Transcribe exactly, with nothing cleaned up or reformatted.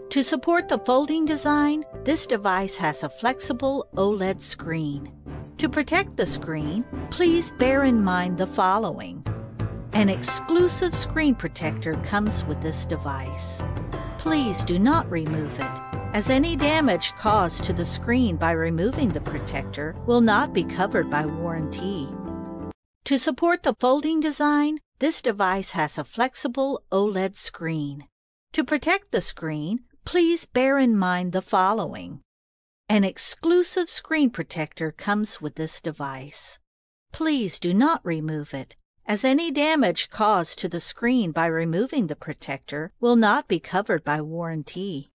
To support the folding design, this device has a flexible OLED screen. To protect the screen, please bear in mind the following. An exclusive screen protector comes with this device. Please do not remove it, as any damage caused to the screen by removing the protector will not be covered by warranty. To support the folding design, this device has a flexible OLED screen. To protect the screen, please bear in mind the following. An exclusive screen protector comes with this device. Please do not remove it, as any damage caused to the screen by removing the protector will not be covered by warranty.